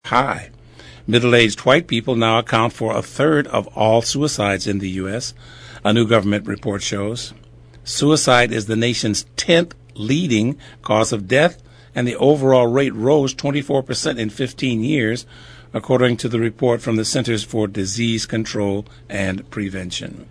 high. Middle-aged white people now account for a third of all suicides in the U.S., a new government report shows. Suicide is the nation's 10th leading cause of death, and the overall rate rose 24% in 15 years, according to the report from the Centers for Disease Control and Prevention.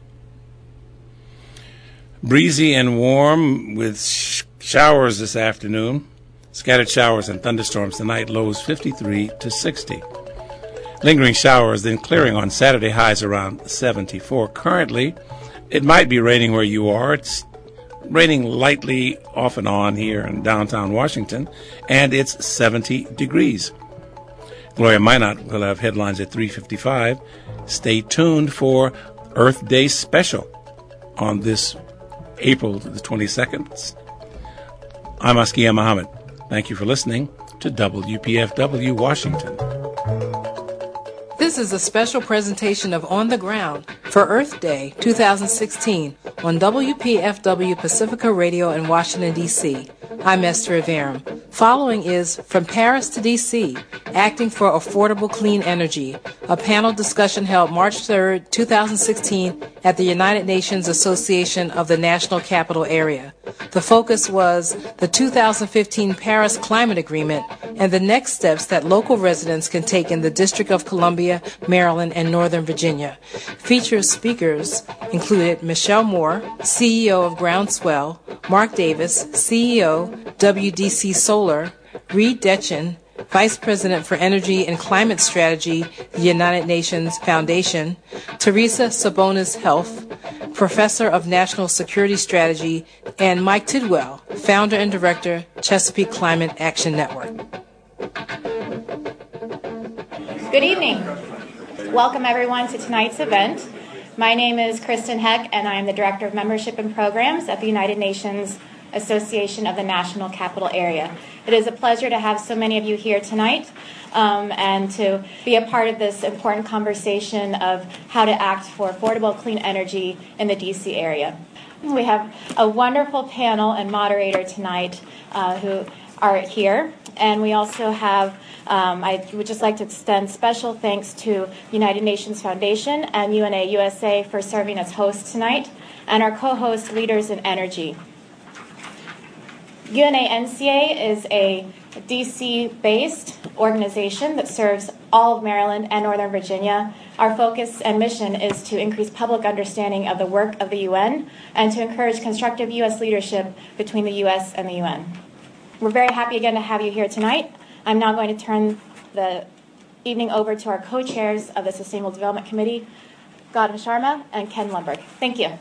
Breezy and warm with showers this afternoon. Scattered showers and thunderstorms tonight, lows 53 to 60. Lingering showers, then clearing on Saturday, highs around 74. Currently, it might be raining where you are. It's raining lightly off and on here in downtown Washington, and it's 70 degrees. Gloria Minot will have headlines at 3:55. Stay tuned for Earth Day special on this April the 22nd. I'm Askia Muhammad. Thank you for listening to WPFW Washington. This is a special presentation of On the Ground for Earth Day 2016 on WPFW Pacifica Radio in Washington, D.C. I'm Esther Averum. Following is From Paris to D.C., Acting for Affordable Clean Energy, a panel discussion held March 3, 2016 at the United Nations Association of the National Capital Area. The focus was the 2015 Paris Climate Agreement and the next steps that local residents can take in the District of Columbia, Maryland, and Northern Virginia. Featured speakers included Michelle Moore, CEO of Groundswell, Mark Davis, CEO, WDC Solar, Reed Detchen, Vice President for Energy and Climate Strategy, the United Nations Foundation, Teresa Sabonis Health, Professor of National Security Strategy, and Mike Tidwell, Founder and Director, Chesapeake Climate Action Network. Good evening. Welcome everyone to tonight's event. My name is Kristen Heck, and I am the Director of Membership and Programs at the United Nations Association of the National Capital Area. It is a pleasure to have so many of you here tonight and to be a part of this important conversation of how to act for affordable clean energy in the D.C. area. We have a wonderful panel and moderator tonight who are here, and we also have I would just like to extend special thanks to United Nations Foundation and UNA USA for serving as hosts tonight, and our co-host, Leaders in Energy. UNA-NCA is a DC-based organization that serves all of Maryland and Northern Virginia. Our focus and mission is to increase public understanding of the work of the UN and to encourage constructive U.S. leadership between the U.S. and the UN. We're very happy again to have you here tonight. I'm now going to turn the evening over to our co-chairs of the Sustainable Development Committee, Gautam Sharma and Ken Lundberg. Thank you.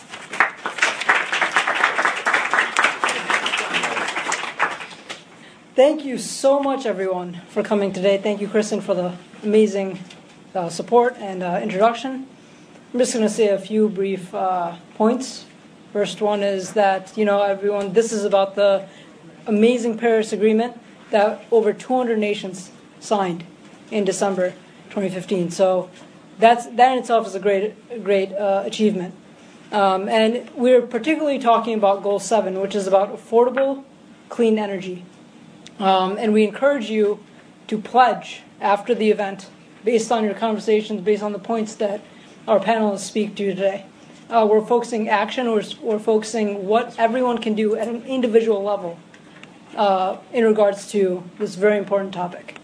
Thank you so much, everyone, for coming today. Thank you, Kristen, for the amazing support and introduction. I'm just going to say a few brief points. First one is that, everyone, this is about the amazing Paris Agreement that over 200 nations signed in December 2015. So that in itself is a great achievement. And we're particularly talking about Goal 7, which is about affordable, clean energy. And we encourage you to pledge after the event, based on your conversations, based on the points that our panelists speak to today. We're focusing action, we're focusing what everyone can do at an individual level in regards to this very important topic.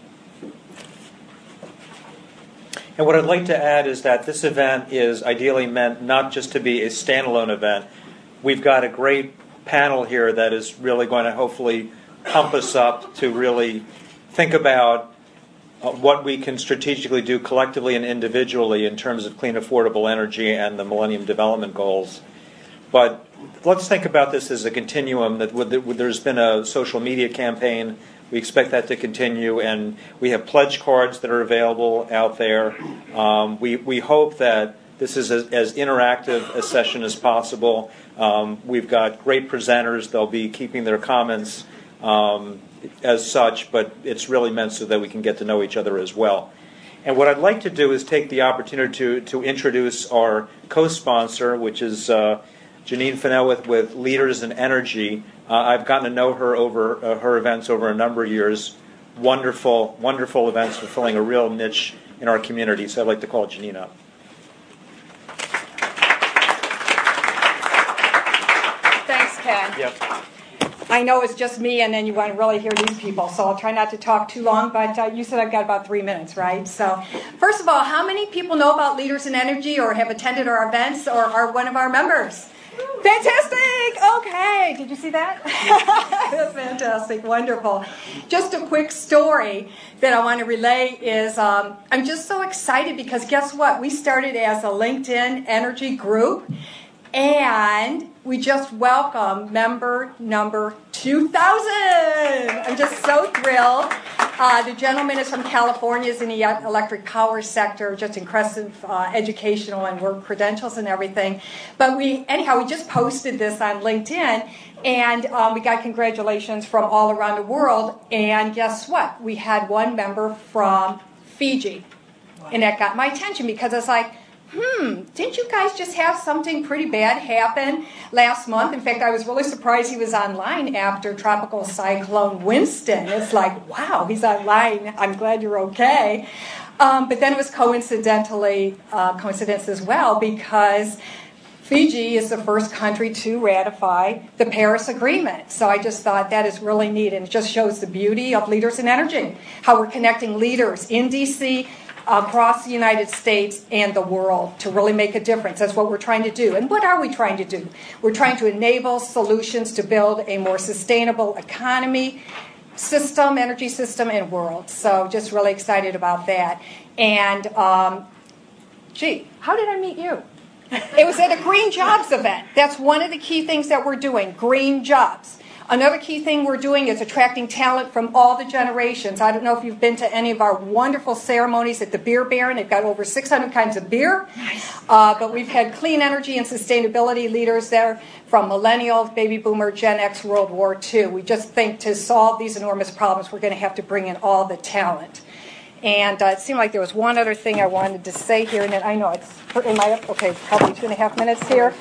And what I'd like to add is that this event is ideally meant not just to be a standalone event. We've got a great panel here that is really going to hopefully pump us up to really think about what we can strategically do collectively and individually in terms of clean, affordable energy and the Millennium Development Goals. But let's think about this as a continuum. That there's been a social media campaign. We expect that to continue, and we have pledge cards that are available out there. We hope that this is as interactive a session as possible. We've got great presenters. They'll be keeping their comments as such, but it's really meant so that we can get to know each other as well. And what I'd like to do is take the opportunity to introduce our co-sponsor, which is Janine Fennell with Leaders in Energy. I've gotten to know her over her events over a number of years. wonderful, wonderful events fulfilling a real niche in our community. So I'd like to call Janine up. Thanks, Ken. Yep. I know it's just me, and then you want to really hear these people, so I'll try not to talk too long, but you said I've got about 3 minutes, right? So, first of all, how many people know about Leaders in Energy or have attended our events or are one of our members? Fantastic! Okay, did you see that? That's fantastic, wonderful. Just a quick story that I want to relay is I'm just so excited because guess what? We started as a LinkedIn energy group, and we just welcomed member number 2,000. I'm just so thrilled. The gentleman is from California, is in the electric power sector, just impressive educational and work credentials and everything. But we just posted this on LinkedIn, and we got congratulations from all around the world. And guess what? We had one member from Fiji, and that got my attention because I was like, didn't you guys just have something pretty bad happen last month? In fact, I was really surprised he was online after Tropical Cyclone Winston. It's like, wow, he's online. I'm glad you're okay. But then it was coincidence as well because Fiji is the first country to ratify the Paris Agreement. So I just thought that is really neat, and it just shows the beauty of Leaders in Energy, how we're connecting leaders in D.C., across the United States and the world to really make a difference. That's what we're trying to do. And what are we trying to do? We're trying to enable solutions to build a more sustainable economy, system, energy system, and world. So just really excited about that. And, how did I meet you? It was at a Green Jobs event. That's one of the key things that we're doing, green jobs. Another key thing we're doing is attracting talent from all the generations. I don't know if you've been to any of our wonderful ceremonies at the Beer Baron. They've got over 600 kinds of beer. Nice. But we've had clean energy and sustainability leaders there from millennials, baby boomer, Gen X, World War II. We just think to solve these enormous problems, we're going to have to bring in all the talent. And it seemed like there was one other thing I wanted to say here, and then I know it's in my, probably 2.5 minutes here.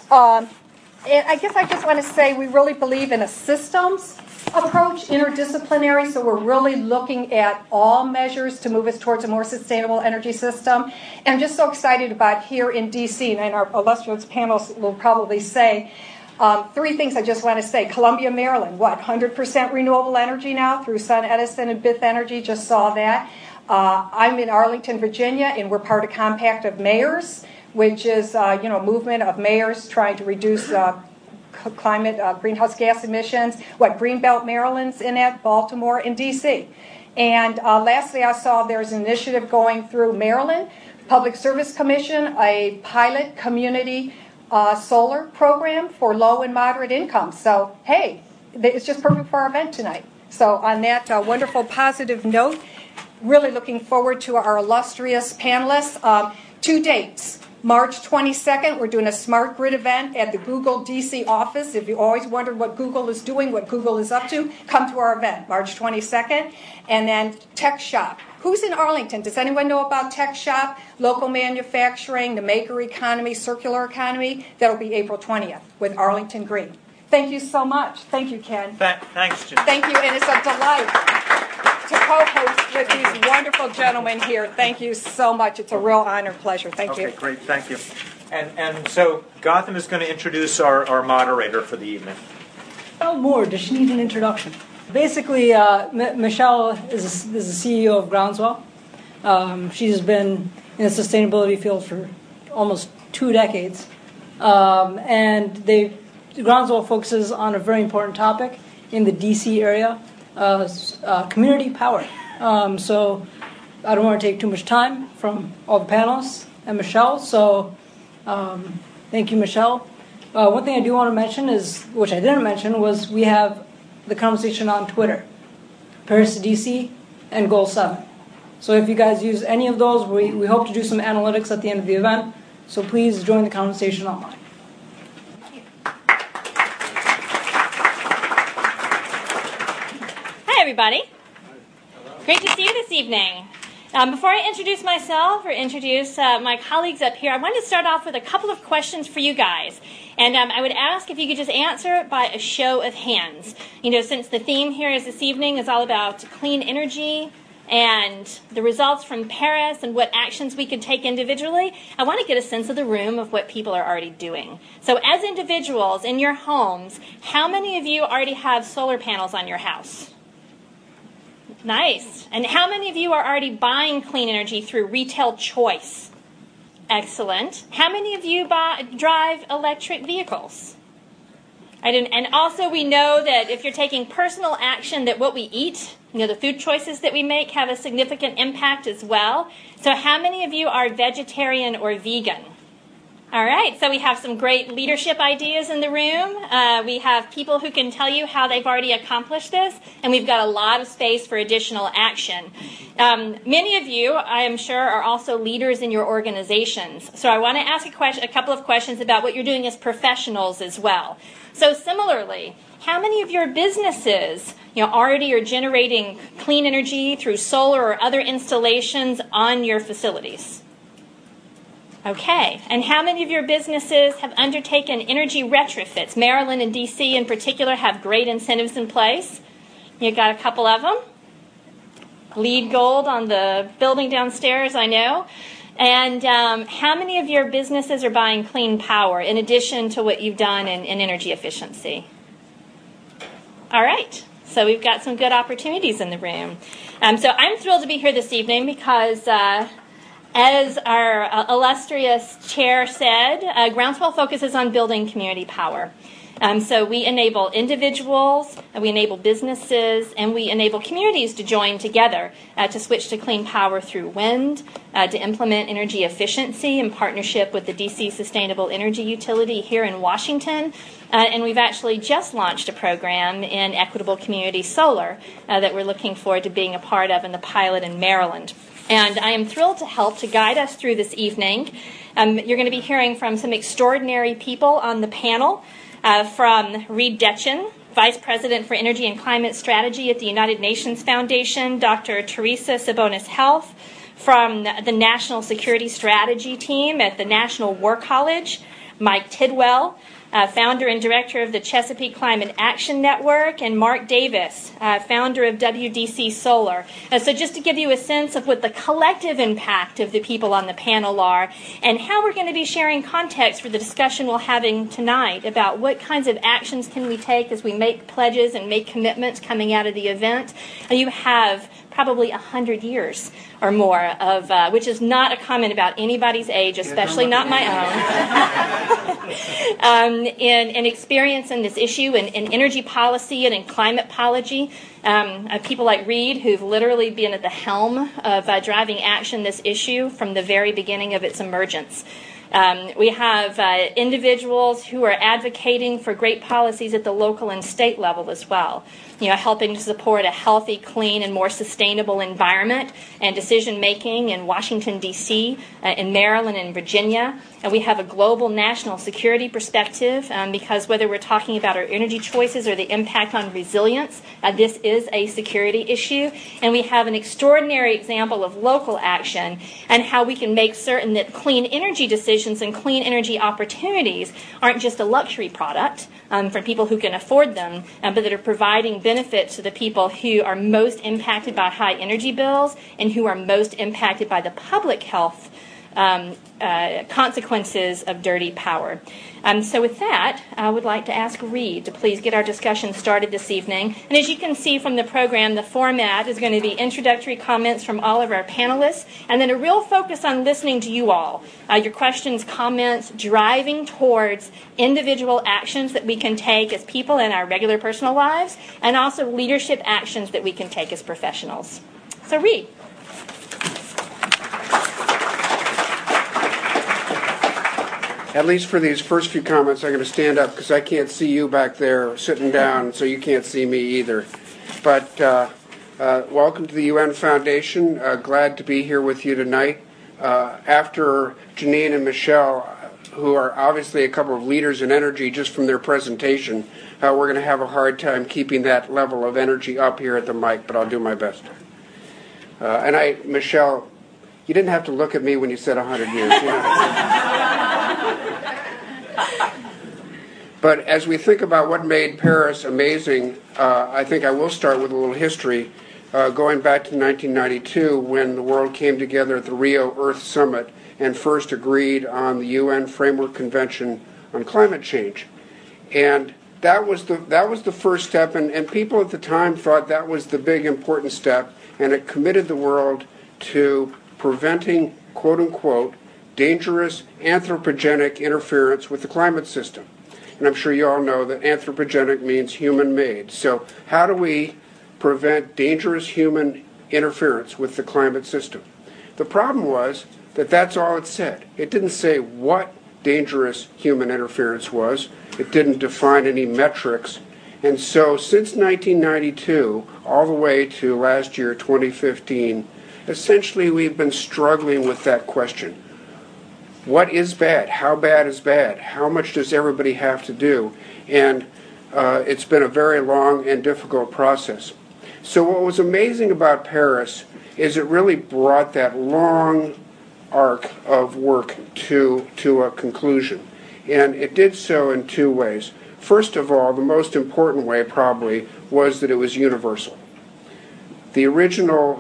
And I guess I just want to say we really believe in a systems approach, interdisciplinary, so we're really looking at all measures to move us towards a more sustainable energy system. And I'm just so excited about here in D.C., and our illustrious panelists will probably say, 3 things I just want to say. Columbia, Maryland, 100% renewable energy now through Sun Edison and Bith Energy, just saw that. I'm in Arlington, Virginia, and we're part of Compact of Mayors, which is a movement of mayors trying to reduce climate greenhouse gas emissions. Greenbelt, Maryland's in it, Baltimore, and D.C. And lastly, I saw there's an initiative going through Maryland Public Service Commission, a pilot community solar program for low and moderate income. So, hey, it's just perfect for our event tonight. So on that wonderful positive note, really looking forward to our illustrious panelists. 2 dates. March 22nd, we're doing a Smart Grid event at the Google DC office. If you always wondered what Google is doing, what Google is up to, come to our event, March 22nd. And then Tech Shop. Who's in Arlington? Does anyone know about Tech Shop? Local manufacturing, the maker economy, circular economy. That'll be April 20th with Arlington Green. Thank you so much. Thank you, Ken. Thanks, Jim. Thank you, and it's a delight to co-host with these wonderful gentlemen here. Thank you so much. It's a real honor and pleasure. Thank you. Okay, great. Thank you. And so Gotham is going to introduce our moderator for the evening. Oh, more. Does she need an introduction? Basically, Michelle is the CEO of Groundswell. She's been in the sustainability field for almost 2 decades. And Groundswell focuses on a very important topic in the D.C. area, community power. So I don't want to take too much time from all the panelists and Michelle. So thank you, Michelle. One thing I do want to mention is, which I didn't mention, was we have the conversation on Twitter, Paris to DC and Goal 7. So if you guys use any of those, we hope to do some analytics at the end of the event. So please join the conversation online. Hi, everybody. Great to see you this evening. Before I introduce myself or introduce my colleagues up here, I wanted to start off with a couple of questions for you guys. And I would ask if you could just answer it by a show of hands. You know, since the theme here this evening is all about clean energy and the results from Paris and what actions we could take individually, I want to get a sense of the room of what people are already doing. So as individuals in your homes, how many of you already have solar panels on your house? Nice. And how many of you are already buying clean energy through retail choice? Excellent. How many of you drive electric vehicles? And also we know that if you're taking personal action, that what we eat, you know, the food choices that we make have a significant impact as well. So how many of you are vegetarian or vegan? All right, so we have some great leadership ideas in the room. We have people who can tell you how they've already accomplished this, and we've got a lot of space for additional action. Many of you, I am sure, are also leaders in your organizations. So I want to ask a couple of questions about what you're doing as professionals as well. So similarly, how many of your businesses already are generating clean energy through solar or other installations on your facilities? Okay, and how many of your businesses have undertaken energy retrofits? Maryland and D.C. in particular have great incentives in place. You got a couple of them. LEED Gold on the building downstairs, I know. And how many of your businesses are buying clean power in addition to what you've done in energy efficiency? All right, so we've got some good opportunities in the room. So I'm thrilled to be here this evening because as our illustrious chair said, Groundswell focuses on building community power. So we enable individuals, we enable businesses, and we enable communities to join together to switch to clean power through wind, to implement energy efficiency in partnership with the D.C. Sustainable Energy Utility here in Washington. And we've actually just launched a program in Equitable Community Solar that we're looking forward to being a part of in the pilot in Maryland. And I am thrilled to help to guide us through this evening. You're going to be hearing from some extraordinary people on the panel, from Reed Detchen, Vice President for Energy and Climate Strategy at the United Nations Foundation, Dr. Teresa Sabonis Health, from the National Security Strategy Team at the National War College, Mike Tidwell, founder and director of the Chesapeake Climate Action Network, and Mark Davis, founder of WDC Solar. So just to give you a sense of what the collective impact of the people on the panel are, and how we're going to be sharing context for the discussion we're having tonight about what kinds of actions can we take as we make pledges and make commitments coming out of the event. You have probably 100 years or more of, which is not a comment about anybody's age, especially not my own, in experience in this issue in energy policy and in climate policy. People like Reed, who've literally been at the helm of driving action this issue from the very beginning of its emergence. We have individuals who are advocating for great policies at the local and state level as well, helping to support a healthy, clean, and more sustainable environment and decision-making in Washington, D.C., in Maryland and Virginia. And we have a global national security perspective because whether we're talking about our energy choices or the impact on resilience, this is a security issue. And we have an extraordinary example of local action and how we can make certain that clean energy decisions and clean energy opportunities aren't just a luxury product for people who can afford them, but that are providing benefits to the people who are most impacted by high energy bills and who are most impacted by the public health consequences of dirty power. So with that, I would like to ask Reed to please get our discussion started this evening. And as you can see from the program, the format is going to be introductory comments from all of our panelists, and then a real focus on listening to you all. Your questions, comments, driving towards individual actions that we can take as people in our regular personal lives, and also leadership actions that we can take as professionals. So Reed. At least for these first few comments, I'm going to stand up because I can't see you back there sitting down, so you can't see me either. But welcome to the UN Foundation. Glad to be here with you tonight. After Janine and Michelle, who are obviously a couple of leaders in energy just from their presentation, we're going to have a hard time keeping that level of energy up here at the mic, but I'll do my best. Michelle, you didn't have to look at me when you said 100 years. You know? But as we think about what made Paris amazing, I think I will start with a little history, going back to 1992 when the world came together at the Rio Earth Summit and first agreed on the UN Framework Convention on Climate Change. And that was the first step, and people at the time thought that was the big important step, and it committed the world to preventing, quote unquote, dangerous anthropogenic interference with the climate system. And I'm sure you all know that anthropogenic means human-made. So how do we prevent dangerous human interference with the climate system? The problem was that that's all it said. It didn't say what dangerous human interference was. It didn't define any metrics. And so since 1992, all the way to last year, 2015, essentially we've been struggling with that question. What is bad? How bad is bad? How much does everybody have to do? And it's been a very long and difficult process. So what was amazing about Paris is it really brought that long arc of work to a conclusion. And it did so in two ways. First of all, the most important way probably was that it was universal. The original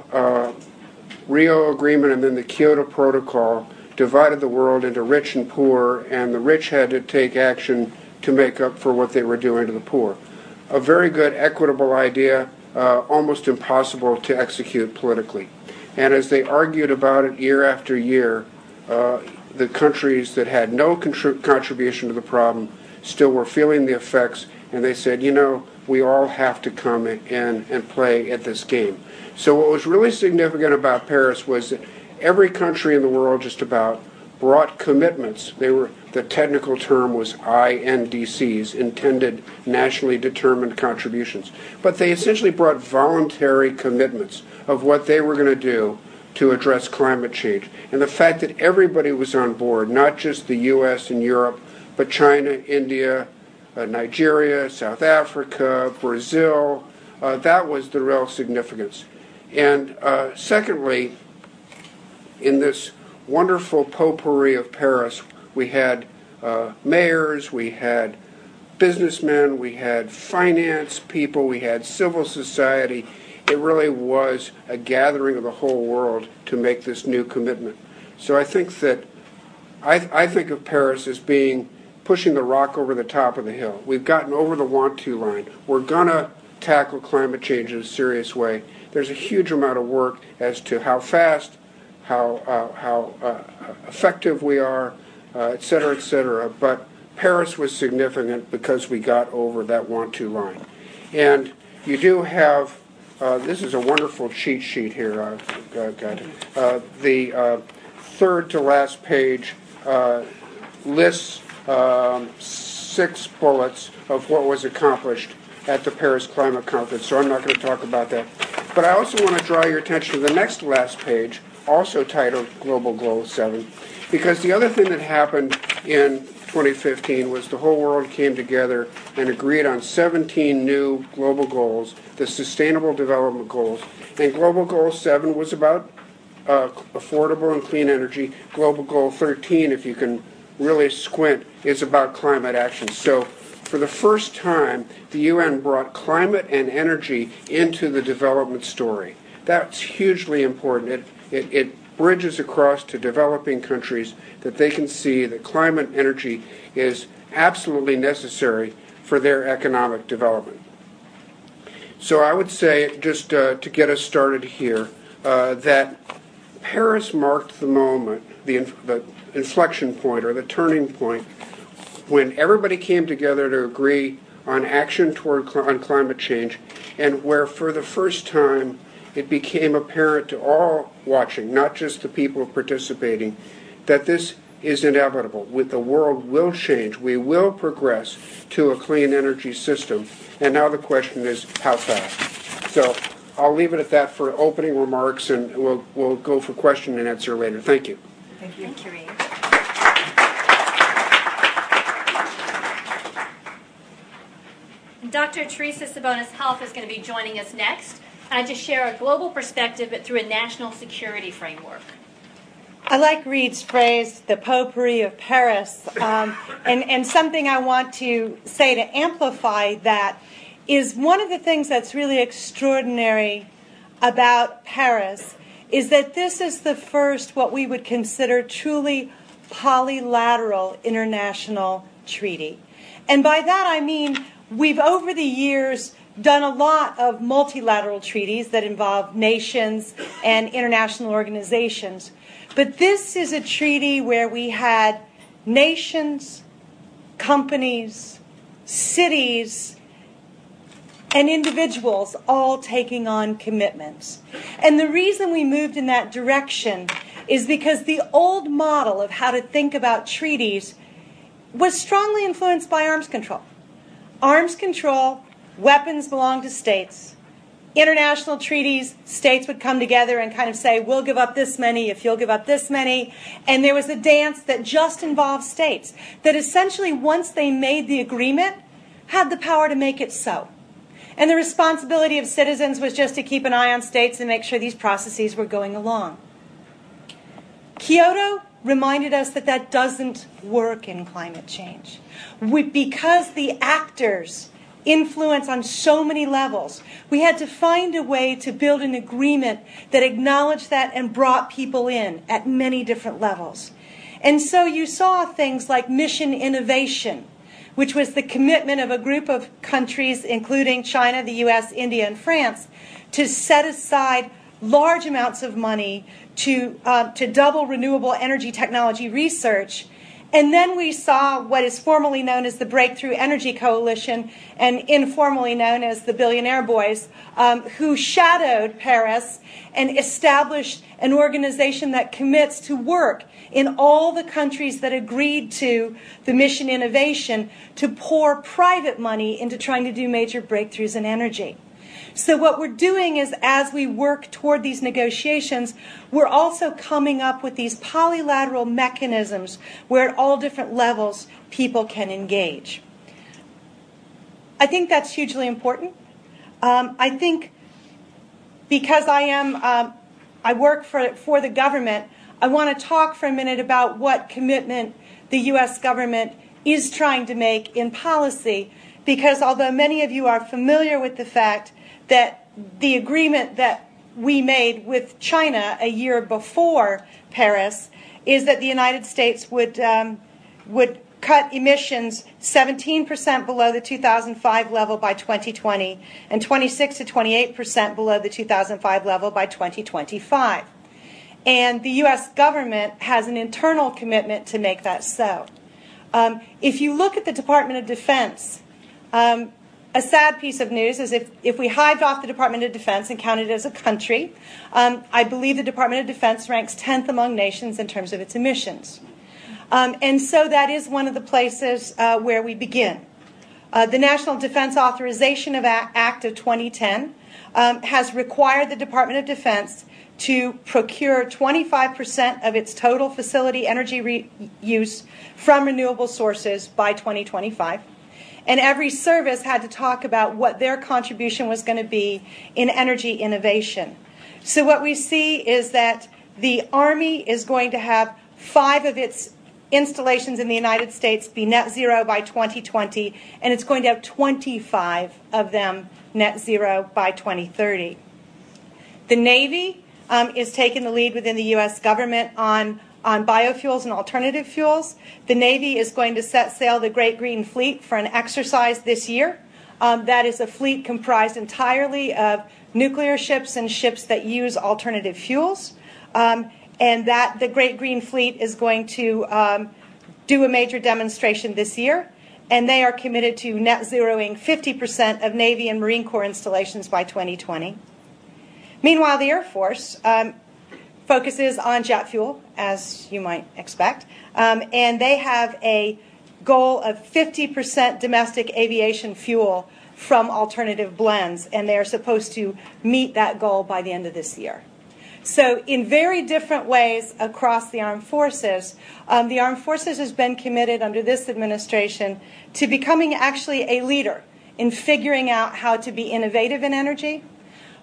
Rio Agreement and then the Kyoto Protocol divided the world into rich and poor, and the rich had to take action to make up for what they were doing to the poor. A very good, equitable idea, almost impossible to execute politically. And as they argued about it year after year, the countries that had no contribution to the problem still were feeling the effects, and they said, you know, we all have to come in and play at this game. So what was really significant about Paris was that every country in the world just about brought commitments. The technical term was INDCs, intended nationally determined contributions. But they essentially brought voluntary commitments of what they were going to do to address climate change. And the fact that everybody was on board, not just the U.S. and Europe, but China, India, Nigeria, South Africa, Brazil, that was the real significance. And secondly, in this wonderful potpourri of Paris, we had mayors, we had businessmen, we had finance people, we had civil society. It really was a gathering of the whole world to make this new commitment. So I think that I think of Paris as being pushing the rock over the top of the hill. We've gotten over the want-to line. We're going to tackle climate change in a serious way. There's a huge amount of work as to how fast, how effective we are, et cetera, et cetera. But Paris was significant because we got over that want-to line. And you do have, this is a wonderful cheat sheet here. The third to last page lists 6 bullets of what was accomplished at the Paris Climate Conference, so I'm not going to talk about that. But I also want to draw your attention to the next to last page, also titled Global Goal 7, because the other thing that happened in 2015 was the whole world came together and agreed on 17 new global goals, the Sustainable Development Goals. And Global Goal 7 was about affordable and clean energy. Global Goal 13, if you can really squint, is about climate action. So for the first time, the UN brought climate and energy into the development story. That's hugely important. It bridges across to developing countries that they can see that climate and energy is absolutely necessary for their economic development. So I would say, just to get us started here, that Paris marked the moment, the inflection point or the turning point when everybody came together to agree on action on climate change, and where for the first time it became apparent to all watching, not just the people participating, that this is inevitable. The world will change. We will progress to a clean energy system. And now the question is, how fast? So I'll leave it at that for opening remarks, and we'll go for question and answer later. Thank you. Thank you. Thank you, Reed. Dr. Teresa Sabonis Health is going to be joining us next. to share a global perspective, but through a national security framework. I like Reed's phrase, the potpourri of Paris, and something I want to say to amplify that is one of the things that's really extraordinary about Paris is that this is the first what we would consider truly polylateral international treaty. And by that I mean we've over the years done a lot of multilateral treaties that involve nations and international organizations. But this is a treaty where we had nations, companies, cities, and individuals all taking on commitments. And the reason we moved in that direction is because the old model of how to think about treaties was strongly influenced by arms control. Arms control, weapons belong to states. International treaties, states would come together and kind of say, we'll give up this many if you'll give up this many. And there was a dance that just involved states, that essentially once they made the agreement, had the power to make it so. And the responsibility of citizens was just to keep an eye on states and make sure these processes were going along. Kyoto reminded us that that doesn't work in climate change. Because the actors influence on so many levels, we had to find a way to build an agreement that acknowledged that and brought people in at many different levels. And so you saw things like mission innovation, which was the commitment of a group of countries, including China, the US, India, and France, to set aside large amounts of money to double renewable energy technology research. And then we saw what is formally known as the Breakthrough Energy Coalition and informally known as the Billionaire Boys, who shadowed Paris and established an organization that commits to work in all the countries that agreed to the mission innovation to pour private money into trying to do major breakthroughs in energy. So what we're doing is, as we work toward these negotiations, we're also coming up with these polylateral mechanisms where at all different levels people can engage. I think that's hugely important. I think because I work for the government, I want to talk for a minute about what commitment the U.S. government is trying to make in policy, because although many of you are familiar with the fact that the agreement that we made with China a year before Paris is that the United States would cut emissions 17% below the 2005 level by 2020 and 26 to 28% below the 2005 level by 2025. And the U.S. government has an internal commitment to make that so. If you look at the Department of Defense, a sad piece of news is if we hived off the Department of Defense and counted it as a country, I believe the Department of Defense ranks 10th among nations in terms of its emissions. And so that is one of the places where we begin. The National Defense Authorization Act of 2010 has required the Department of Defense to procure 25% of its total facility energy use from renewable sources by 2025. And every service had to talk about what their contribution was going to be in energy innovation. So what we see is that the Army is going to have 5 of its installations in the United States be net zero by 2020, and it's going to have 25 of them net zero by 2030. The Navy is taking the lead within the U.S. government on biofuels and alternative fuels. The Navy is going to set sail the Great Green Fleet for an exercise this year. That is a fleet comprised entirely of nuclear ships and ships that use alternative fuels. And that the Great Green Fleet is going to do a major demonstration this year. And they are committed to net zeroing 50% of Navy and Marine Corps installations by 2020. Meanwhile, the Air Force focuses on jet fuel, as you might expect, and they have a goal of 50% domestic aviation fuel from alternative blends, and they are supposed to meet that goal by the end of this year. So in very different ways across the armed forces has been committed under this administration to becoming actually a leader in figuring out how to be innovative in energy,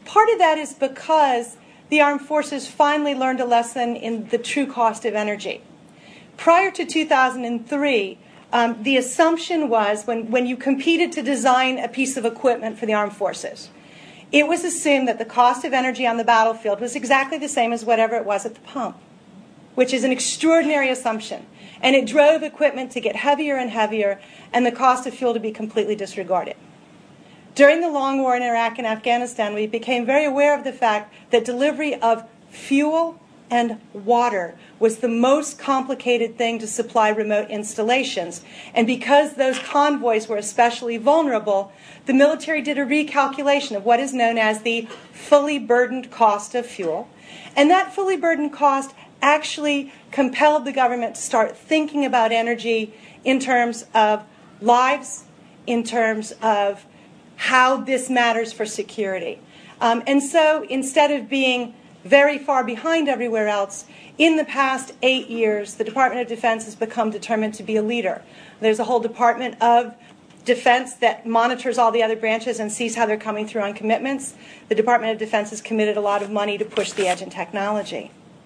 Part of that is because the armed forces finally learned a lesson in the true cost of energy. Prior to 2003, the assumption was when you competed to design a piece of equipment for the armed forces, it was assumed that the cost of energy on the battlefield was exactly the same as whatever it was at the pump, which is an extraordinary assumption. And it drove equipment to get heavier and heavier, and the cost of fuel to be completely disregarded. During the long war in Iraq and Afghanistan, we became very aware of the fact that delivery of fuel and water was the most complicated thing to supply remote installations. And because those convoys were especially vulnerable, the military did a recalculation of what is known as the fully burdened cost of fuel. And that fully burdened cost actually compelled the government to start thinking about energy in terms of lives, in terms of how this matters for security. And so instead of being very far behind everywhere else, in the past 8 years, the Department of Defense has become determined to be a leader. There's a whole Department of Defense that monitors all the other branches and sees how they're coming through on commitments. The Department of Defense has committed a lot of money to push the edge in technology.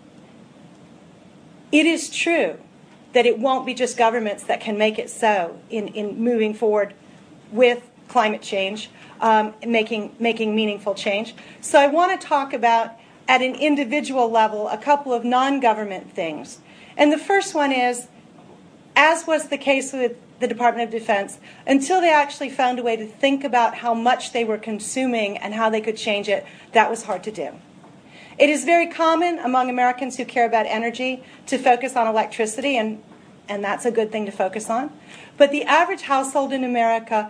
It is true that it won't be just governments that can make it so in moving forward with climate change, making meaningful change. So I want to talk about, at an individual level, a couple of non-government things. And the first one is, as was the case with the Department of Defense, until they actually found a way to think about how much they were consuming and how they could change it, that was hard to do. It is very common among Americans who care about energy to focus on electricity, and that's a good thing to focus on. But the average household in America,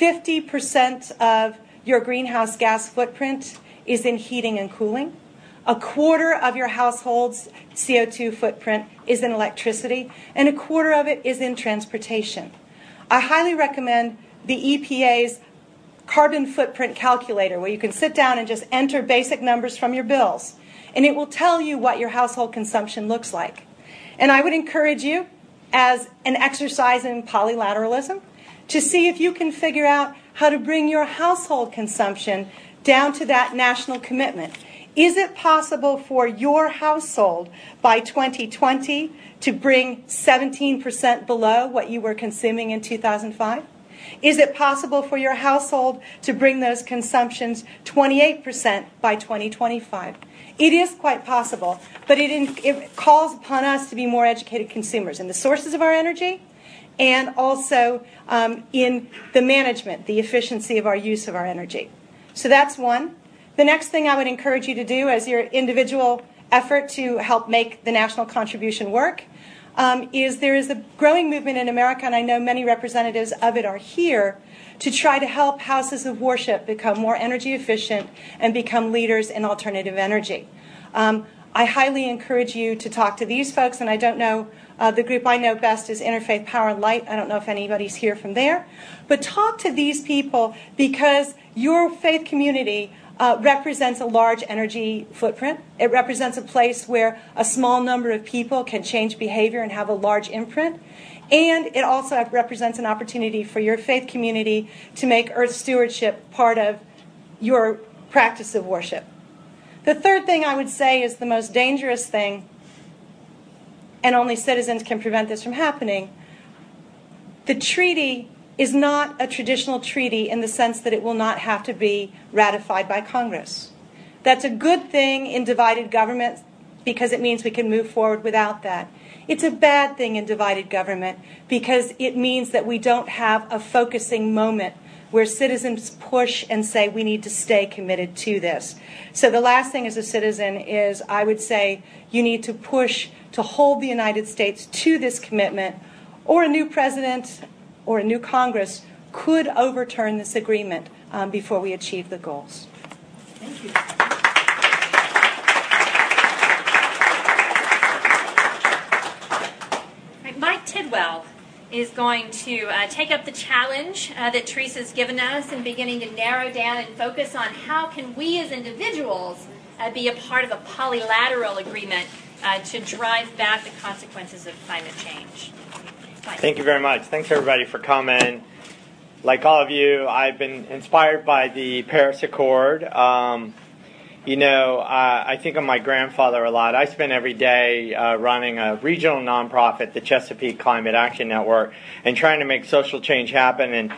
50% of your greenhouse gas footprint is in heating and cooling. A quarter of your household's CO2 footprint is in electricity, and a quarter of it is in transportation. I highly recommend the EPA's carbon footprint calculator, where you can sit down and just enter basic numbers from your bills, and it will tell you what your household consumption looks like. And I would encourage you, as an exercise in polylateralism, to see if you can figure out how to bring your household consumption down to that national commitment. Is it possible for your household by 2020 to bring 17% below what you were consuming in 2005? Is it possible for your household to bring those consumptions 28% by 2025? It is quite possible, but it calls upon us to be more educated consumers in the sources of our energy and also in the management, the efficiency of our use of our energy. So that's one. The next thing I would encourage you to do as your individual effort to help make the national contribution work is there is a growing movement in America, and I know many representatives of it are here, to try to help houses of worship become more energy efficient and become leaders in alternative energy. I highly encourage you to talk to these folks, and I don't know, the group I know best is Interfaith Power and Light. I don't know if anybody's here from there. But talk to these people because your faith community represents a large energy footprint. It represents a place where a small number of people can change behavior and have a large imprint. And it also represents an opportunity for your faith community to make earth stewardship part of your practice of worship. The third thing I would say is the most dangerous thing, and only citizens can prevent this from happening. The treaty is not a traditional treaty in the sense that it will not have to be ratified by Congress. That's a good thing in divided government because it means we can move forward without that. It's a bad thing in divided government because it means that we don't have a focusing moment where citizens push and say we need to stay committed to this. So the last thing as a citizen is I would say you need to push to hold the United States to this commitment, or a new president or a new Congress could overturn this agreement before we achieve the goals. Thank you. Mike Tidwell is going to take up the challenge that Teresa's given us and beginning to narrow down and focus on how can we as individuals be a part of a polylateral agreement to drive back the consequences of climate change. Mike. Thank you very much. Thanks everybody for coming. Like all of you, I've been inspired by the Paris Accord. I think of my grandfather a lot. I spend every day running a regional nonprofit, the Chesapeake Climate Action Network, and trying to make social change happen. And,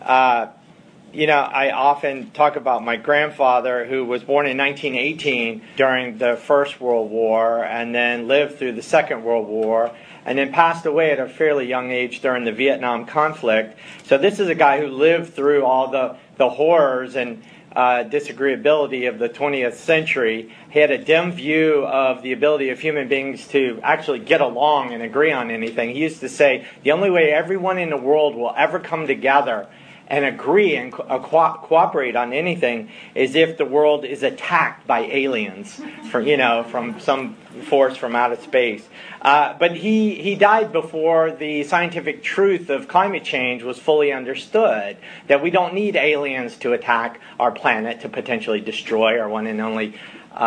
I often talk about my grandfather, who was born in 1918 during the First World War and then lived through the Second World War and then passed away at a fairly young age during the Vietnam conflict. So this is a guy who lived through all the horrors and disagreeability of the 20th century. He had a dim view of the ability of human beings to actually get along and agree on anything. He used to say, the only way everyone in the world will ever come together and agree and cooperate on anything is if the world is attacked by aliens from some force from outer space. But he died before the scientific truth of climate change was fully understood, that we don't need aliens to attack our planet to potentially destroy our one and only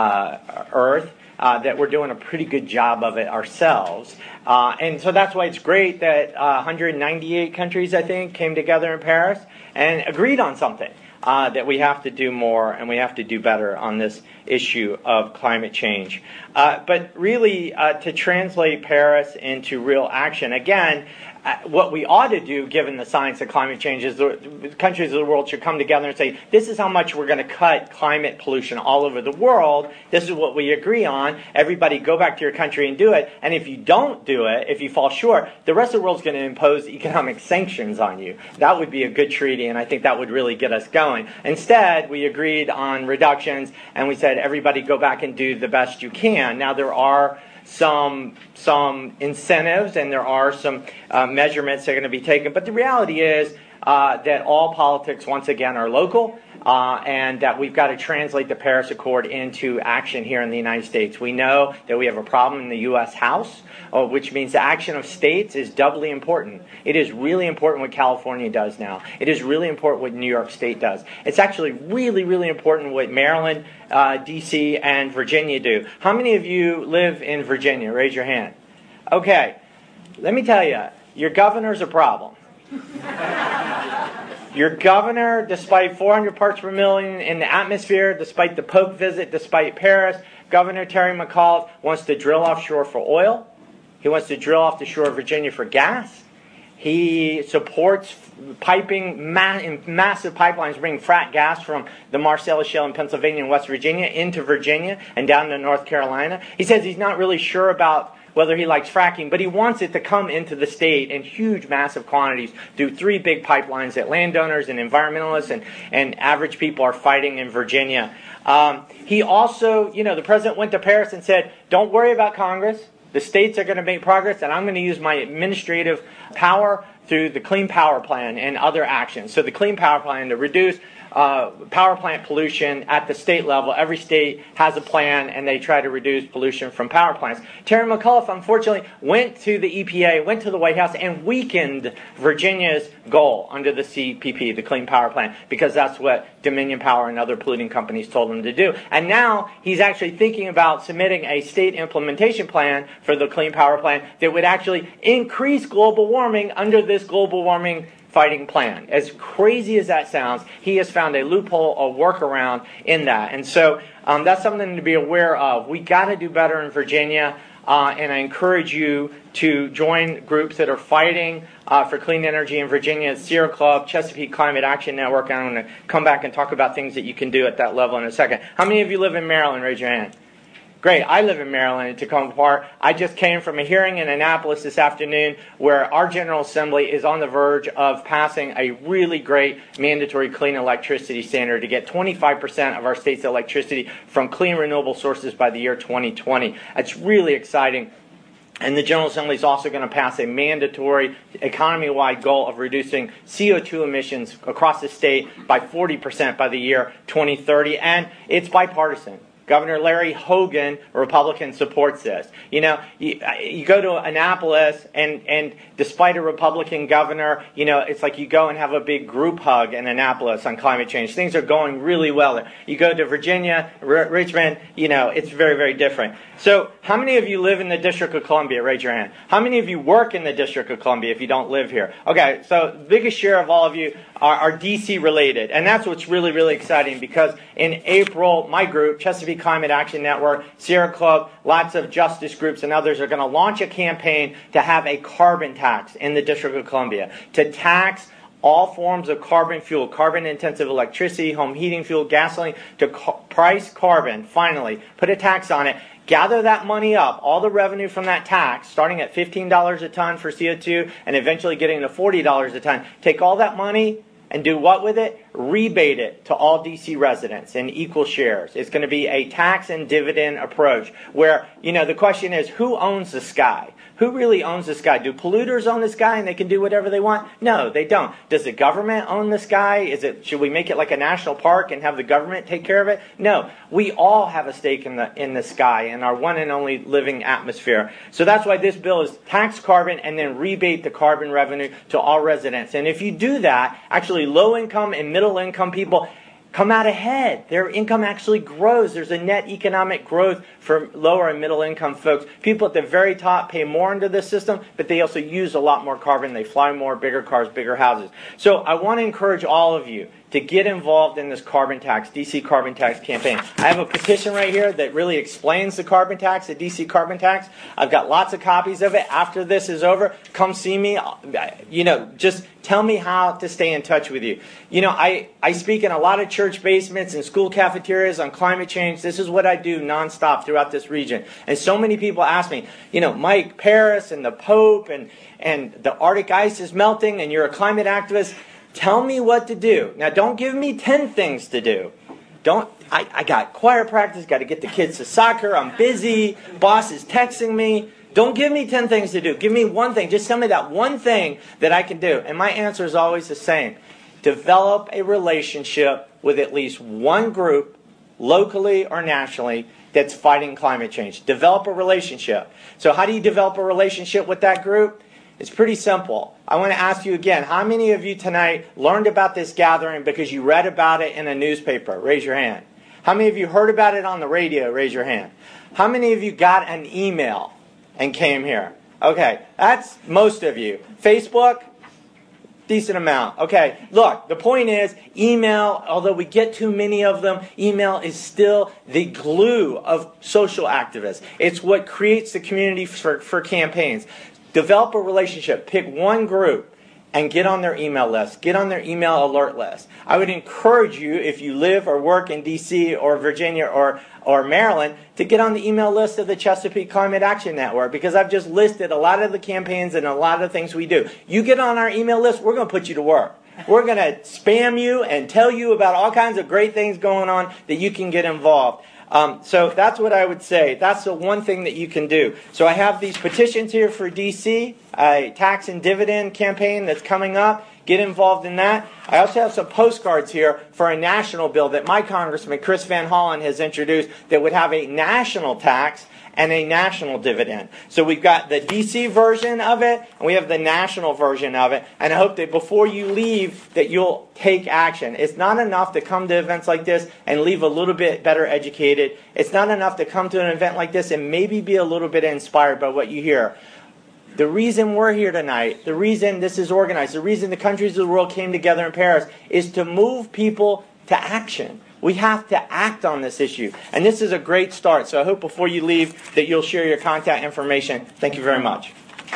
Earth. That we're doing a pretty good job of it ourselves. And so that's why it's great that 198 countries, I think, came together in Paris and agreed on something, that we have to do more and we have to do better on this issue of climate change. But really, to translate Paris into real action, again, what we ought to do, given the science of climate change, is the countries of the world should come together and say, this is how much we're going to cut climate pollution all over the world. This is what we agree on. Everybody go back to your country and do it. And if you don't do it, if you fall short, the rest of the world's going to impose economic sanctions on you. That would be a good treaty, and I think that would really get us going. Instead, we agreed on reductions, and we said, everybody go back and do the best you can. Now, there are some incentives and there are some measurements that are going to be taken. But the reality is that all politics, once again, are local, and that we've got to translate the Paris Accord into action here in the United States. We know that we have a problem in the U.S. House, which means the action of states is doubly important. It is really important what California does now. It is really important what New York State does. It's actually really, really important what Maryland, D.C., and Virginia do. How many of you live in Virginia? Raise your hand. Okay, let me tell you, your governor's a problem. Your governor, despite 400 parts per million in the atmosphere, despite the Pope visit, despite Paris, Governor Terry McAuliffe wants to drill offshore for oil. He wants to drill off the shore of Virginia for gas. He supports piping, massive pipelines bringing frack gas from the Marcellus Shale in Pennsylvania and West Virginia into Virginia and down to North Carolina. He says he's not really sure about whether he likes fracking, but he wants it to come into the state in huge, massive quantities through 3 big pipelines that landowners and environmentalists and average people are fighting in Virginia. He also, the president went to Paris and said, don't worry about Congress. The states are going to make progress, and I'm going to use my administrative power through the Clean Power Plan and other actions. So the Clean Power Plan to reduce power plant pollution at the state level. Every state has a plan, and they try to reduce pollution from power plants. Terry McAuliffe, unfortunately, went to the EPA, went to the White House, and weakened Virginia's goal under the CPP, the Clean Power Plan, because that's what Dominion Power and other polluting companies told him to do. And now he's actually thinking about submitting a state implementation plan for the Clean Power Plan that would actually increase global warming under this global warming fighting plan. As crazy as that sounds, he has found a loophole, a workaround in that. And so that's something to be aware of. We got to do better in Virginia, and I encourage you to join groups that are fighting for clean energy in Virginia. Sierra Club, Chesapeake Climate Action Network. I'm going to come back and talk about things that you can do at that level in a second. How many of you live in Maryland? Raise your hand. Great. I live in Maryland, in Tacoma Park. I just came from a hearing in Annapolis this afternoon where our General Assembly is on the verge of passing a really great mandatory clean electricity standard to get 25% of our state's electricity from clean renewable sources by the year 2020. It's really exciting. And the General Assembly is also going to pass a mandatory economy-wide goal of reducing CO2 emissions across the state by 40% by the year 2030. And it's bipartisan. Governor Larry Hogan, a Republican, supports this. You go to Annapolis, and despite a Republican governor, it's like you go and have a big group hug in Annapolis on climate change. Things are going really well there. You go to Virginia, Richmond, it's very, very different. So how many of you live in the District of Columbia? Raise your hand. How many of you work in the District of Columbia if you don't live here? Okay, so the biggest share of all of you are D.C. related. And that's what's really, really exciting, because in April, my group, Chesapeake Chesapeake Climate Action Network, Sierra Club, lots of justice groups and others are going to launch a campaign to have a carbon tax in the District of Columbia, to tax all forms of carbon fuel, carbon-intensive electricity, home heating fuel, gasoline, to price carbon, finally, put a tax on it, gather that money up, all the revenue from that tax, starting at $15 a ton for CO2 and eventually getting to $40 a ton, take all that money and do what with it? Rebate it to all D.C. residents in equal shares. It's going to be a tax and dividend approach where, the question is, who owns the sky? Who really owns the sky? Do polluters own the sky and they can do whatever they want? No, they don't. Does the government own the sky? Should we make it like a national park and have the government take care of it? No. We all have a stake in the sky and our one and only living atmosphere. So that's why this bill is tax carbon and then rebate the carbon revenue to all residents. And if you do that, actually low-income and middle-income people come out ahead. Their income actually grows. There's a net economic growth for lower and middle income folks. People at the very top pay more into this system, but they also use a lot more carbon. They fly more, bigger cars, bigger houses. So I want to encourage all of you to get involved in this carbon tax, DC carbon tax campaign. I have a petition right here that really explains the carbon tax, the DC carbon tax. I've got lots of copies of it. After this is over, come see me. Just tell me how to stay in touch with you. I speak in a lot of church basements and school cafeterias on climate change. This is what I do nonstop throughout this region. And so many people ask me, Mike, Paris and the Pope and the Arctic ice is melting and you're a climate activist. Tell me what to do. Now, don't give me 10 things to do. I got choir practice, got to get the kids to soccer, I'm busy, boss is texting me. Don't give me 10 things to do. Give me one thing. Just tell me that one thing that I can do. And my answer is always the same. Develop a relationship with at least one group, locally or nationally, that's fighting climate change. Develop a relationship. So how do you develop a relationship with that group? It's pretty simple. I want to ask you again, how many of you tonight learned about this gathering because you read about it in a newspaper? Raise your hand. How many of you heard about it on the radio? Raise your hand. How many of you got an email and came here? Okay, that's most of you. Facebook? Decent amount. Okay, look, the point is, email, although we get too many of them, email is still the glue of social activists. It's what creates the community for campaigns. Develop a relationship. Pick one group and get on their email list. Get on their email alert list. I would encourage you, if you live or work in D.C. or Virginia or Maryland, to get on the email list of the Chesapeake Climate Action Network, because I've just listed a lot of the campaigns and a lot of things we do. You get on our email list, we're going to put you to work. We're going to spam you and tell you about all kinds of great things going on that you can get involved. So that's what I would say. That's the one thing that you can do. So I have these petitions here for D.C., a tax and dividend campaign that's coming up. Get involved in that. I also have some postcards here for a national bill that my congressman, Chris Van Hollen, has introduced that would have a national tax and a national dividend. So we've got the D.C. version of it, and we have the national version of it. And I hope that before you leave, that you'll take action. It's not enough to come to events like this and leave a little bit better educated. It's not enough to come to an event like this and maybe be a little bit inspired by what you hear. The reason we're here tonight, the reason this is organized, the reason the countries of the world came together in Paris is to move people to action. We have to act on this issue. And this is a great start. So I hope before you leave that you'll share your contact information. Thank you very much.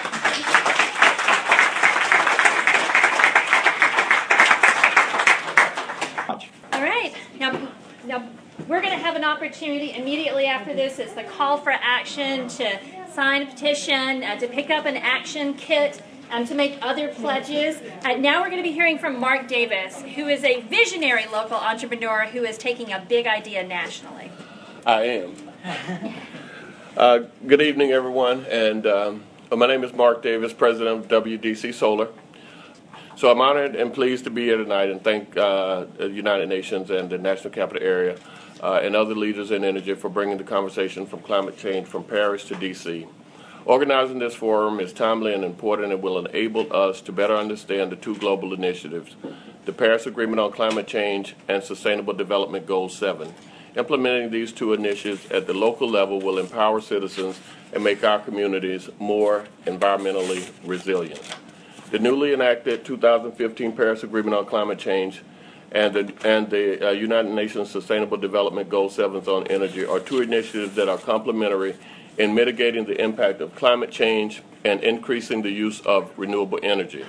All right. Now we're going to have an opportunity immediately after this. It's the call for action to sign a petition, to pick up an action kit, to make other pledges. Now we're going to be hearing from Mark Davis, who is a visionary local entrepreneur who is taking a big idea nationally. I am. Good evening, everyone. And my name is Mark Davis, president of WDC Solar. So I'm honored and pleased to be here tonight and thank the United Nations and the National Capital Area and other leaders in energy for bringing the conversation from climate change from Paris to D.C. Organizing this forum is timely and important and will enable us to better understand the two global initiatives, the Paris Agreement on Climate Change and Sustainable Development Goal 7. Implementing these two initiatives at the local level will empower citizens and make our communities more environmentally resilient. The newly enacted 2015 Paris Agreement on Climate Change and the United Nations Sustainable Development Goal 7s on energy are two initiatives that are complementary in mitigating the impact of climate change and increasing the use of renewable energy.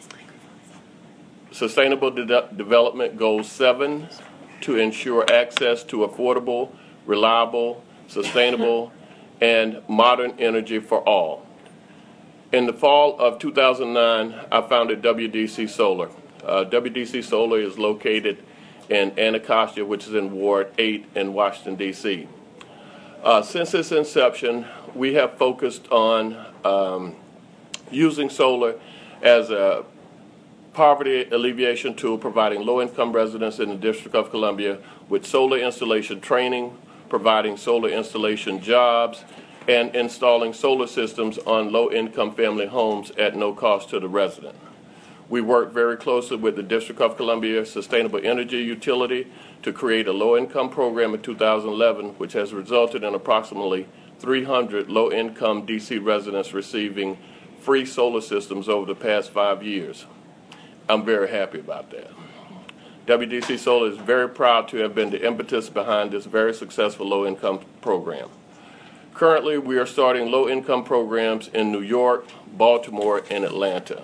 Sustainable Development Goal 7 to ensure access to affordable, reliable, sustainable, and modern energy for all. In the fall of 2009, I founded WDC Solar. WDC Solar is located in Anacostia, which is in Ward 8 in Washington, D.C. Since its inception, we have focused on using solar as a poverty alleviation tool, providing low-income residents in the District of Columbia with solar installation training, providing solar installation jobs, and installing solar systems on low-income family homes at no cost to the resident. We work very closely with the District of Columbia Sustainable Energy Utility to create a low-income program in 2011, which has resulted in approximately 300 low-income D.C. residents receiving free solar systems over the past 5 years. I'm very happy about that. WDC Solar is very proud to have been the impetus behind this very successful low-income program. Currently, we are starting low-income programs in New York, Baltimore, and Atlanta.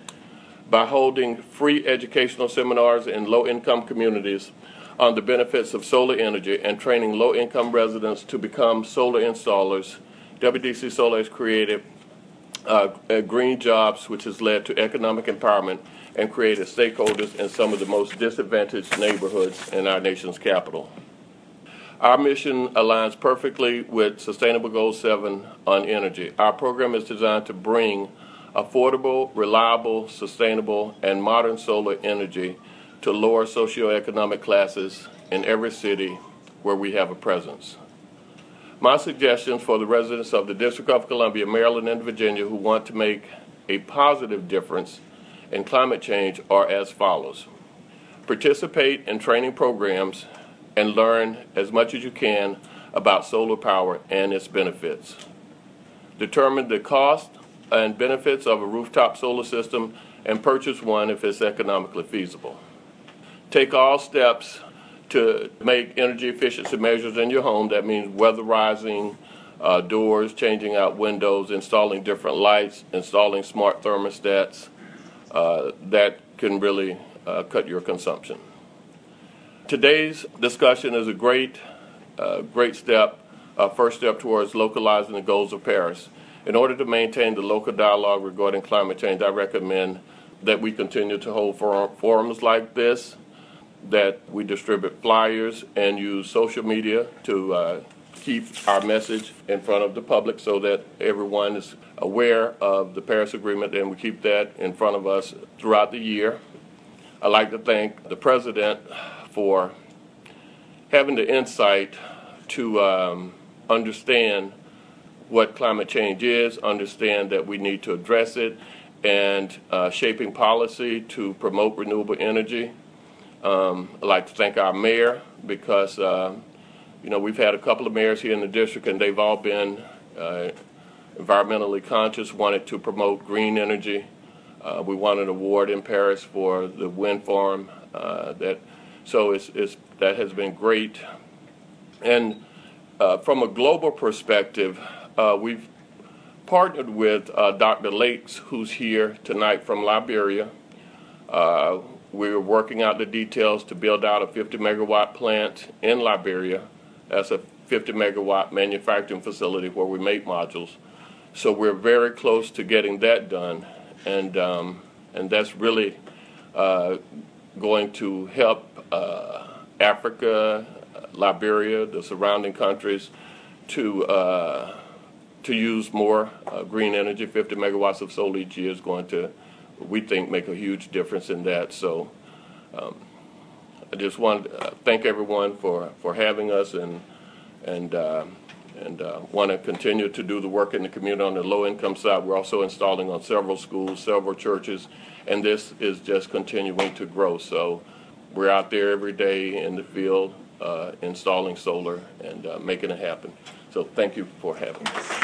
By holding free educational seminars in low-income communities on the benefits of solar energy and training low-income residents to become solar installers, WDC Solar has created green jobs, which has led to economic empowerment and created stakeholders in some of the most disadvantaged neighborhoods in our nation's capital. Our mission aligns perfectly with Sustainable Goal 7 on energy. Our program is designed to bring affordable, reliable, sustainable, and modern solar energy to lower socioeconomic classes in every city where we have a presence. My suggestions for the residents of the District of Columbia, Maryland, and Virginia who want to make a positive difference in climate change are as follows. Participate in training programs and learn as much as you can about solar power and its benefits. Determine the cost and benefits of a rooftop solar system and purchase one if it's economically feasible. Take all steps to make energy efficiency measures in your home. That means weatherizing doors, changing out windows, installing different lights, installing smart thermostats. That can really cut your consumption. Today's discussion is a great step, first step towards localizing the goals of Paris. In order to maintain the local dialogue regarding climate change, I recommend that we continue to hold forums like this, that we distribute flyers and use social media to keep our message in front of the public so that everyone is aware of the Paris Agreement, and we keep that in front of us throughout the year. I'd like to thank the President for having the insight to understand what climate change is, understand that we need to address it, and shaping policy to promote renewable energy. I'd like to thank our mayor because, we've had a couple of mayors here in the district, and they've all been environmentally conscious, wanted to promote green energy. We won an award in Paris for the wind farm. That has been great. And from a global perspective, we've partnered with Dr. Lakes, who's here tonight from Liberia. We're working out the details to build out a 50-megawatt plant in Liberia. That's a 50-megawatt manufacturing facility where we make modules. So we're very close to getting that done, and that's really going to help Africa, Liberia, the surrounding countries to use more green energy. 50 megawatts of solar each year is going to, we think, make a huge difference in that. So I just want to thank everyone for having us, and want to continue to do the work in the community on the low-income side. We're also installing on several schools, several churches, and this is just continuing to grow. So we're out there every day in the field installing solar and making it happen. So thank you for having us.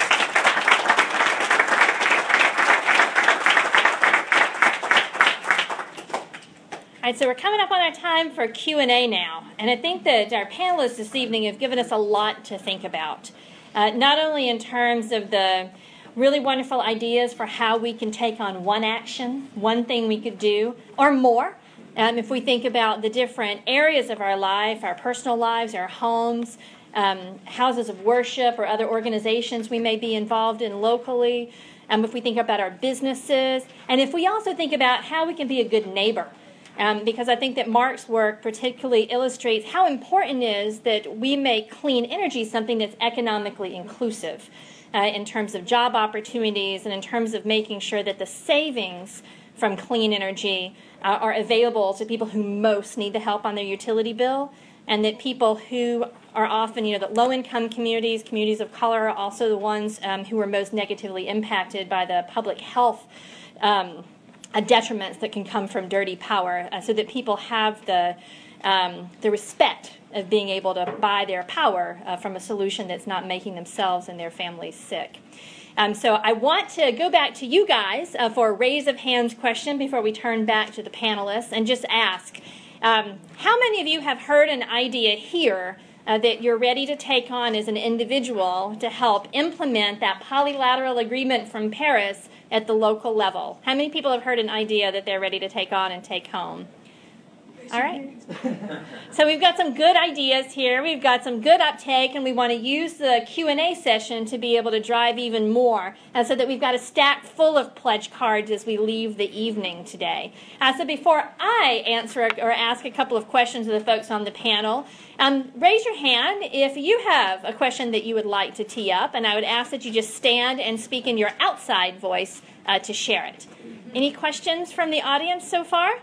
All right, so we're coming up on our time for Q&A now, and I think that our panelists this evening have given us a lot to think about, not only in terms of the really wonderful ideas for how we can take on one action, one thing we could do, or more, if we think about the different areas of our life, our personal lives, our homes, houses of worship, or other organizations we may be involved in locally, if we think about our businesses, and if we also think about how we can be a good neighbor. Because I think that Mark's work particularly illustrates how important it is that we make clean energy something that's economically inclusive in terms of job opportunities and in terms of making sure that the savings from clean energy are available to people who most need the help on their utility bill, and that people who are often, the low-income communities, communities of color, are also the ones who are most negatively impacted by the public health detriments that can come from dirty power, so that people have the respect of being able to buy their power from a solution that's not making themselves and their families sick. So I want to go back to you guys for a raise of hands question before we turn back to the panelists, and just ask, how many of you have heard an idea here that you're ready to take on as an individual to help implement that polylateral agreement from Paris at the local level? How many people have heard an idea that they're ready to take on and take home? All right. So we've got some good ideas here. We've got some good uptake, and we want to use the Q&A session to be able to drive even more, so that we've got a stack full of pledge cards as we leave the evening today. So before I answer or ask a couple of questions of the folks on the panel, raise your hand if you have a question that you would like to tee up, and I would ask that you just stand and speak in your outside voice to share it. Any questions from the audience so far?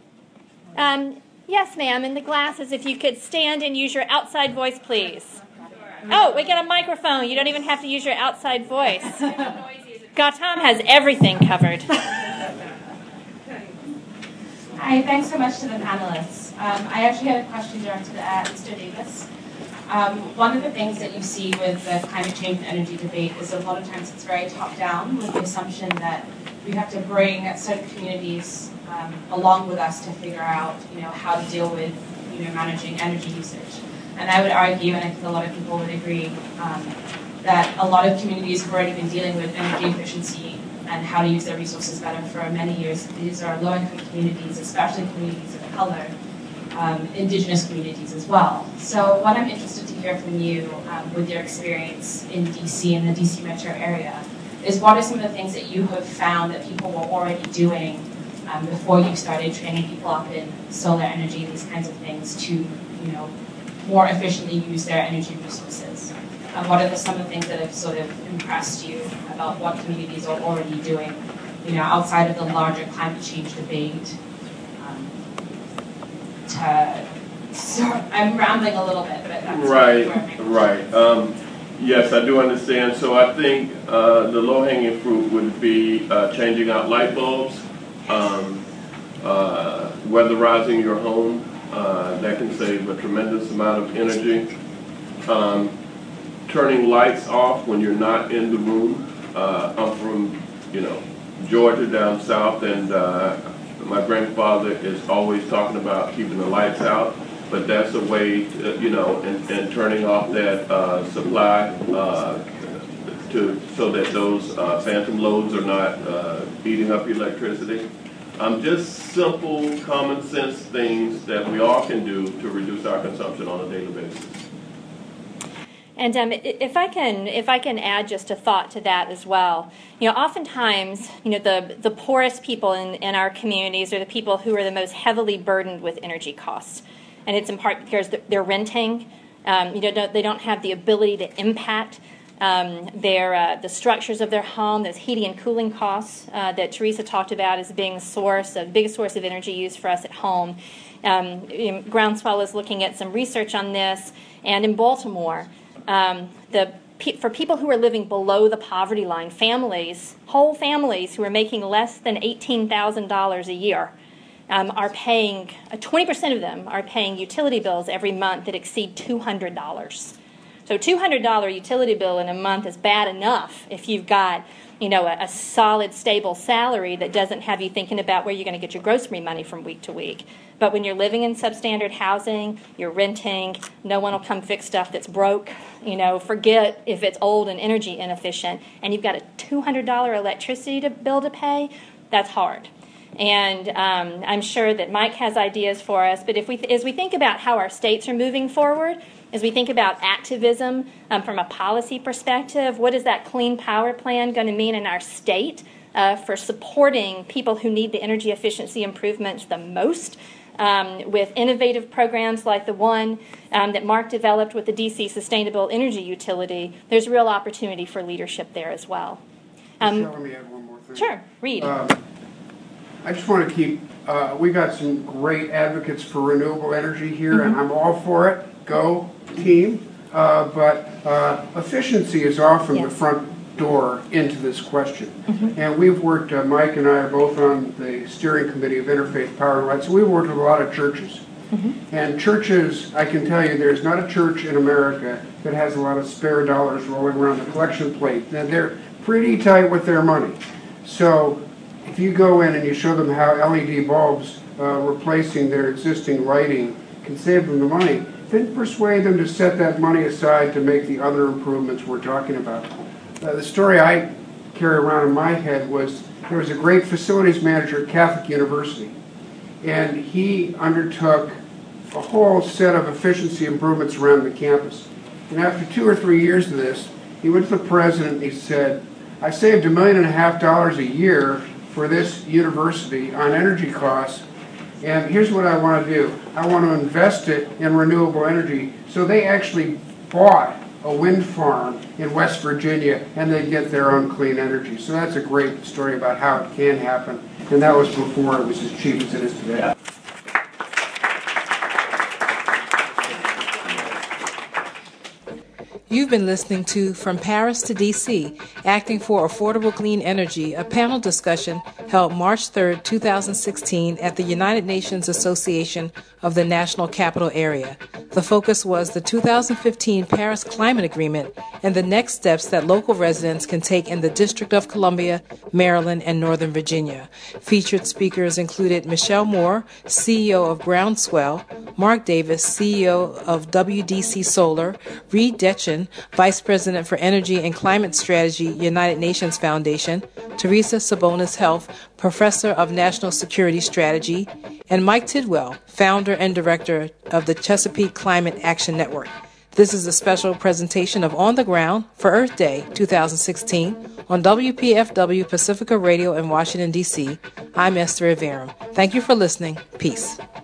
Yes, ma'am, in the glasses, if you could stand and use your outside voice, please. Oh, we got a microphone. You don't even have to use your outside voice. Gautam has everything covered. Hi, thanks so much to the panelists. I actually had a question directed at Mr. Davis. One of the things that you see with the climate change and energy debate is a lot of times it's very top-down, with the assumption that we have to bring certain communities along with us to figure out, how to deal with, managing energy usage. And I would argue, and I think a lot of people would agree, that a lot of communities have already been dealing with energy efficiency and how to use their resources better for many years. These are low-income communities, especially communities of color, indigenous communities as well. So what I'm interested to hear from you with your experience in DC and the DC metro area is, what are some of the things that you have found that people were already doing before you started training people up in solar energy and these kinds of things to, more efficiently use their energy resources? What are some of the things that have sort of impressed you about what communities are already doing, outside of the larger climate change debate? I'm rambling a little bit, but that's right. Yes, I do understand. So I think the low-hanging fruit would be changing out light bulbs, weatherizing your home. That can save a tremendous amount of energy. Turning lights off when you're not in the room. I'm from, Georgia down south, and my grandfather is always talking about keeping the lights out. But that's a way, and turning off that supply so that those phantom loads are not eating up electricity. Just simple, common sense things that we all can do to reduce our consumption on a daily basis. And if I can add just a thought to that as well, oftentimes, the poorest people in our communities are the people who are the most heavily burdened with energy costs. And it's in part because they're renting. They don't have the ability to impact the structures of their home. There's heating and cooling costs that Teresa talked about as being the biggest source of energy use for us at home. Groundswell is looking at some research on this, and in Baltimore, for people who are living below the poverty line, whole families who are making less than $18,000 a year, are paying, 20% of them are paying utility bills every month that exceed $200. So $200 utility bill in a month is bad enough if you've got, a solid, stable salary that doesn't have you thinking about where you're going to get your grocery money from week to week. But when you're living in substandard housing, you're renting, no one will come fix stuff that's broke. Forget if it's old and energy inefficient, and you've got a $200 electricity bill to pay, that's hard. And I'm sure that Mike has ideas for us. But as we think about how our states are moving forward, as we think about activism from a policy perspective, what is that Clean Power Plan going to mean in our state for supporting people who need the energy efficiency improvements the most? With innovative programs like the one that Mark developed with the DC Sustainable Energy Utility, there's real opportunity for leadership there as well. Michelle, let me add one more thing. Sure, Reed. I just want to keep, we got some great advocates for renewable energy here, and I'm all for it. Go, team. But efficiency is often the front door into this question. And we've worked, Mike and I are both on the steering committee of Interfaith Power and Light, so we've worked with a lot of churches. And churches, I can tell you, there's not a church in America that has a lot of spare dollars rolling around the collection plate. And they're pretty tight with their money. So if you go in and you show them how LED bulbs replacing their existing lighting can save them the money, then persuade them to set that money aside to make the other improvements we're talking about. The story I carry around in my head was there was a great facilities manager at Catholic University, and he undertook a whole set of efficiency improvements around the campus. And after 2 or 3 years of this, he went to the president and he said, I saved $1.5 million a year for this university on energy costs, and here's what I want to do. I want to invest it in renewable energy. So they actually bought a wind farm in West Virginia, and they get their own clean energy. So that's a great story about how it can happen, and that was before it was as cheap as it is today. You've been listening to From Paris to D.C., Acting for Affordable Clean Energy, a panel discussion held March 3, 2016 at the United Nations Association of the National Capital Area. The focus was the 2015 Paris Climate Agreement and the next steps that local residents can take in the District of Columbia, Maryland, and Northern Virginia. Featured speakers included Michelle Moore, CEO of Groundswell, Mark Davis, CEO of WDC Solar, Reed Detchen, Vice President for Energy and Climate Strategy, United Nations Foundation, Teresa Sabonis Health, Professor of National Security Strategy, and Mike Tidwell, Founder and Director of the Chesapeake Climate Action Network. This is a special presentation of On the Ground for Earth Day 2016 on WPFW Pacifica Radio in Washington, D.C. I'm Esther Averum. Thank you for listening. Peace.